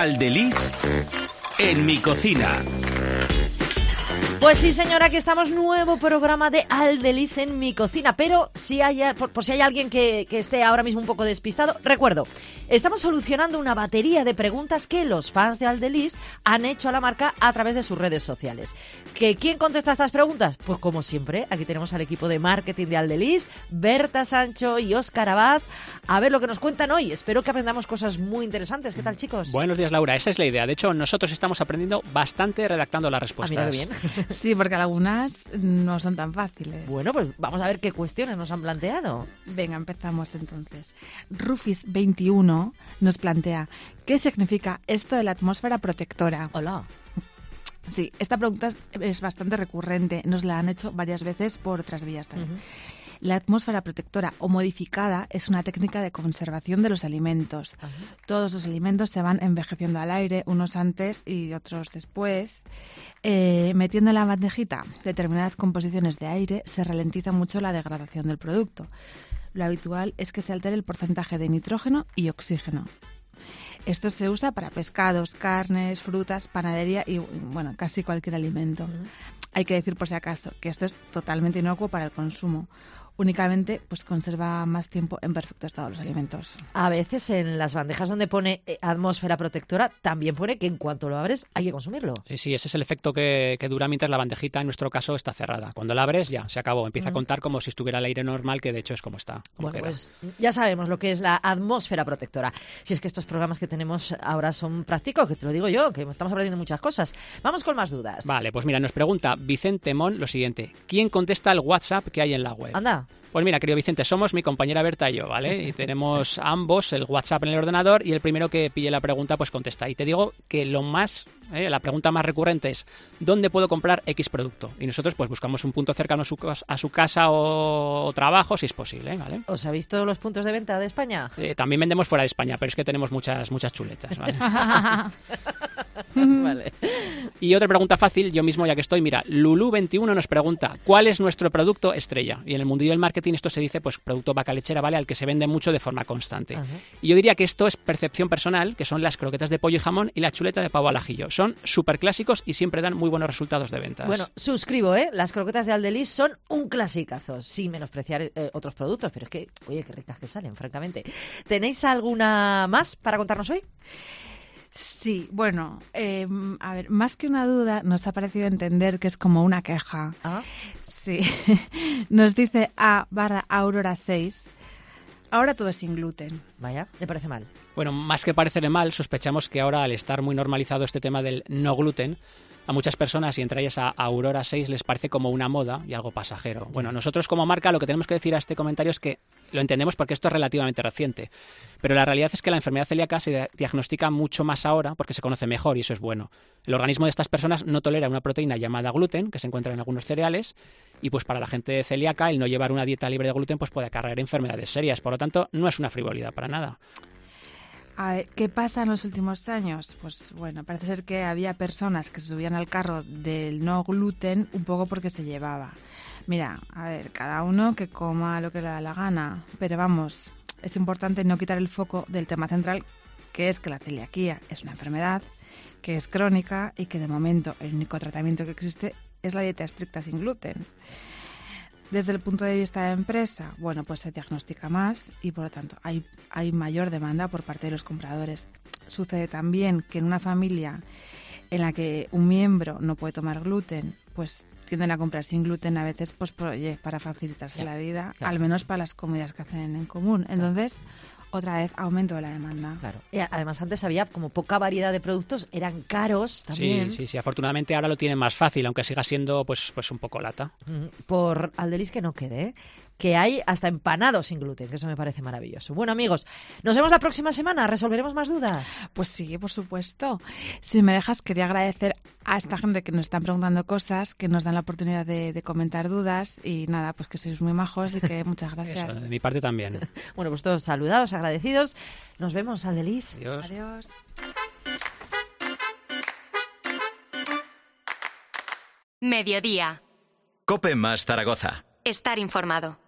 Aldeliz en mi cocina. Pues sí, señora, aquí estamos, nuevo programa de Aldeliz en mi cocina. Pero si hay, por si hay alguien que esté ahora mismo un poco despistado, recuerdo, estamos solucionando una batería de preguntas que los fans de Aldeliz han hecho a la marca a través de sus redes sociales. ¿Quién contesta estas preguntas? Pues como siempre, aquí tenemos al equipo de marketing de Aldeliz, Berta Sancho y Óscar Abad. A ver lo que nos cuentan hoy. Espero que aprendamos cosas muy interesantes. ¿Qué tal, chicos? Buenos días, Laura. Esa es la idea. De hecho, nosotros estamos aprendiendo bastante redactando las respuestas. Mira qué bien. Sí, porque algunas no son tan fáciles. Bueno, pues vamos a ver qué cuestiones nos han planteado. Venga, empezamos entonces. Rufis21 nos plantea, ¿qué significa esto de la atmósfera protectora? Hola. Sí, esta pregunta es bastante recurrente. Nos la han hecho varias veces por otras vías también. La atmósfera protectora o modificada es una técnica de conservación de los alimentos. Todos los alimentos se van envejeciendo al aire, unos antes y otros después. Metiendo en la bandejita determinadas composiciones de aire, se ralentiza mucho la degradación del producto. Lo habitual es que se altere el porcentaje de nitrógeno y oxígeno. Esto se usa para pescados, carnes, frutas, panadería y, bueno, casi cualquier alimento. Hay que decir, por si acaso, que esto es totalmente inocuo para el consumo. Únicamente pues conserva más tiempo en perfecto estado los alimentos. A veces en las bandejas donde pone atmósfera protectora también pone que en cuanto lo abres hay que consumirlo. Sí, ese es el efecto que dura mientras la bandejita en nuestro caso está cerrada. Cuando la abres ya, se acabó. Empieza a contar como si estuviera al aire normal, que de hecho es como está. Bueno, pues ya sabemos lo que es la atmósfera protectora. Si es que estos programas que tenemos ahora son prácticos, que te lo digo yo, que estamos aprendiendo muchas cosas. Vamos con más dudas. Vale, pues mira, nos pregunta Vicente Mon lo siguiente. ¿Quién contesta el WhatsApp que hay en la web? Anda. Pues mira, querido Vicente, somos mi compañera Berta y yo, ¿vale? Y tenemos ambos el WhatsApp en el ordenador y el primero que pille la pregunta pues contesta. Y te digo que la pregunta más recurrente es ¿dónde puedo comprar X producto? Y nosotros pues buscamos un punto cercano a su casa o trabajo si es posible, ¿vale? ¿Os habéis visto los puntos de venta de España? También vendemos fuera de España, pero es que tenemos muchas chuletas, ¿vale? Vale. Y otra pregunta fácil, yo mismo ya que estoy, mira, Lulu21 nos pregunta ¿cuál es nuestro producto estrella? Y en el mundillo del marketing esto se dice pues producto vaca lechera, ¿vale? Al que se vende mucho de forma constante. Y yo diría que esto es percepción personal, que son las croquetas de pollo y jamón y la chuleta de pavo al ajillo. Son súper clásicos y siempre dan muy buenos resultados de ventas. Bueno, suscribo, ¿eh? Las croquetas de Aldeliz son un clasicazo, sin menospreciar otros productos, pero es que, oye, qué ricas que salen, francamente. ¿Tenéis alguna más para contarnos hoy? Sí, bueno, a ver, más que una duda, nos ha parecido entender que es como una queja. Sí, nos dice A/Aurora6, ahora todo es sin gluten. Vaya, me parece mal. Bueno, más que parecerle mal, sospechamos que ahora al estar muy normalizado este tema del no gluten, a muchas personas, y entre ellas a Aurora 6, les parece como una moda y algo pasajero. Bueno, nosotros como marca lo que tenemos que decir a este comentario es que lo entendemos porque esto es relativamente reciente, pero la realidad es que la enfermedad celíaca se diagnostica mucho más ahora porque se conoce mejor y eso es bueno. El organismo de estas personas no tolera una proteína llamada gluten, que se encuentra en algunos cereales, y pues para la gente celíaca el no llevar una dieta libre de gluten pues puede acarrear enfermedades serias. Por lo tanto, no es una frivolidad para nada. A ver, ¿qué pasa en los últimos años? Pues bueno, parece ser que había personas que se subían al carro del no gluten un poco porque se llevaba. Mira, a ver, cada uno que coma lo que le da la gana, pero vamos, es importante no quitar el foco del tema central, que es que la celiaquía es una enfermedad, que es crónica y que de momento el único tratamiento que existe es la dieta estricta sin gluten. Desde el punto de vista de empresa, bueno, pues se diagnostica más y por lo tanto hay mayor demanda por parte de los compradores. Sucede también que en una familia en la que un miembro no puede tomar gluten, pues tienden a comprar sin gluten a veces pues para facilitarse la vida, al menos para las comidas que hacen en común. Entonces, otra vez aumento de la demanda. Claro. Y además antes había como poca variedad de productos, eran caros también. Sí. Afortunadamente ahora lo tienen más fácil, aunque siga siendo pues un poco lata. Por Aldeliz que no quede, ¿eh? Que hay hasta empanados sin gluten, que eso me parece maravilloso. Bueno, amigos, nos vemos la próxima semana. ¿Resolveremos más dudas? Pues sí, por supuesto. Si me dejas, quería agradecer a esta gente que nos están preguntando cosas, que nos dan la oportunidad de comentar dudas y nada, pues que sois muy majos y que muchas gracias. Eso, de mi parte también. Bueno, pues todos saludados, agradecidos. Nos vemos, Aldeliz. Adiós. Adiós. Mediodía. COPE más Zaragoza. Estar informado.